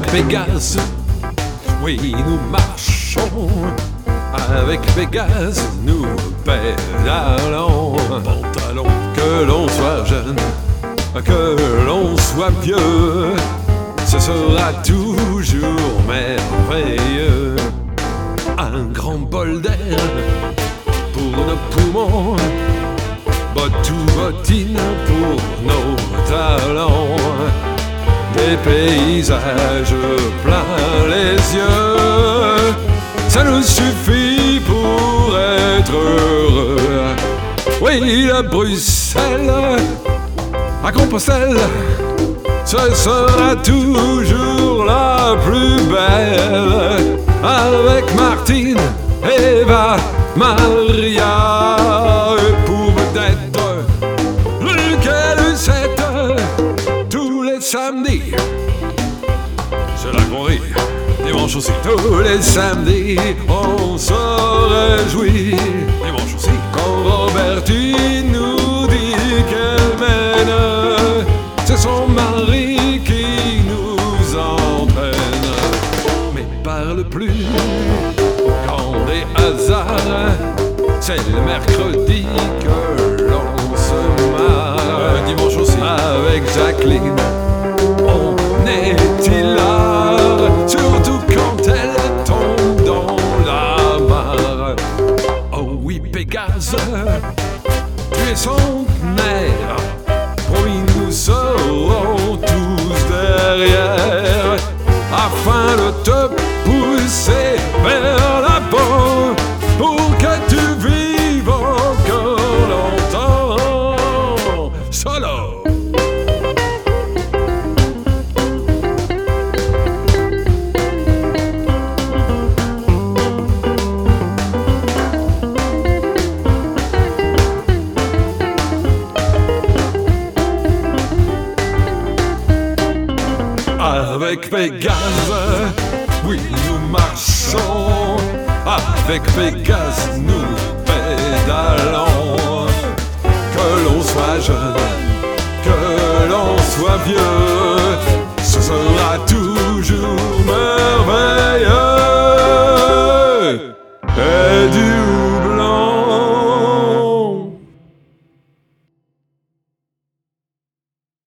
Pégase, oui, nous marchons. Avec Pégase, nous pédalons. Pantalon, que l'on soit jeune, que l'on soit vieux, ce sera toujours merveilleux. Un grand bol d'air pour nos poumons, bottes ou bottines pour nos talons. Des paysages plein les yeux, ça nous suffit pour être heureux. Oui, à Bruxelles, à Compostelle, ce sera toujours la plus belle. Avec Martine, Eva, Maria, et pour peut-être lequel c'est tous les samedis. C'est là qu'on rit, dimanche aussi. Tous les samedis, on se réjouit. Dimanche aussi. Quand Robertine nous dit qu'elle mène, c'est son mari qui nous entraîne. Mais parle plus quand des hasards, c'est le mercredi que l'on se marre. Dimanche aussi. Avec Jacqueline, on est hilar, surtout quand elle tombe dans la mare. Oh oui, Pégase, tu es centenaire, promis nous serons tous derrière, afin de te pousser vers l'avant, pour que tu vives encore longtemps. Solo. Avec Pégase, oui nous marchons. Avec Pégase nous pédalons. Que l'on soit jeune, que l'on soit vieux,